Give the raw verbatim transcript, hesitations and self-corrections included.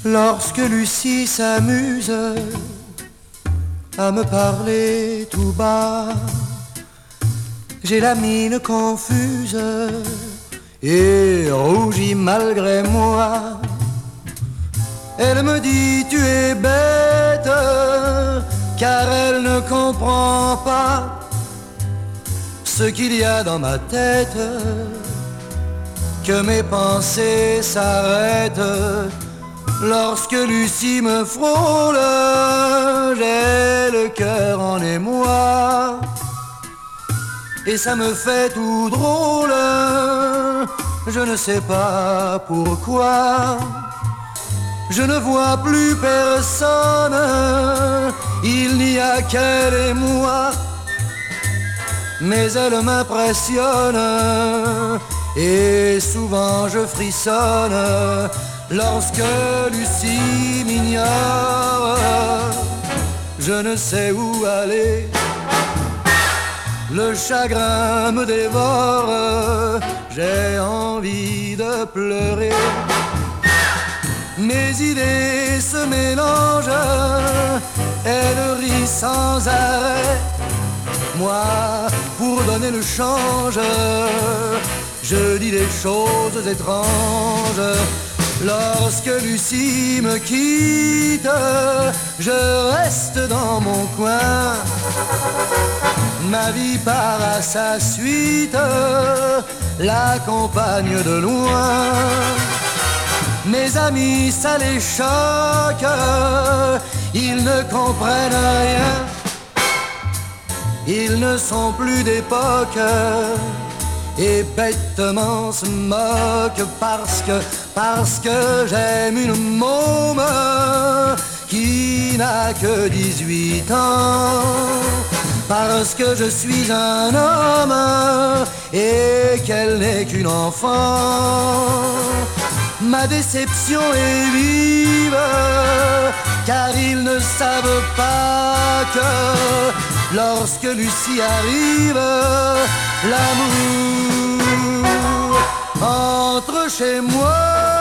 Lorsque Lucie s'amuse à me parler tout bas, j'ai la mine confuse et rougis malgré moi. Elle me dit tu es bête, car elle ne comprend pas ce qu'il y a dans ma tête, que mes pensées s'arrêtent. Lorsque Lucie me frôle, j'ai le cœur en émoi, et ça me fait tout drôle, je ne sais pas pourquoi. Je ne vois plus personne, il n'y a qu'elle et moi, mais elle m'impressionne, et souvent je frissonne lorsque Lucie m'ignore. Je ne sais où aller, le chagrin me dévore, j'ai envie de pleurer. Mes idées se mélangent, elle rit sans arrêt. Moi, pour donner le change, je dis des choses étranges. Lorsque Lucie me quitte, je reste dans mon coin. Ma vie part à sa suite, l'accompagne de loin. Mes amis, ça les choque, ils ne comprennent rien. Ils ne sont plus d'époque et bêtement se moquent parce que, parce que j'aime une môme qui n'a que dix-huit ans. Parce que je suis un homme et qu'elle n'est qu'une enfant. Ma déception est vive, car ils ne savent pas que lorsque Lucie arrive, l'amour entre chez moi.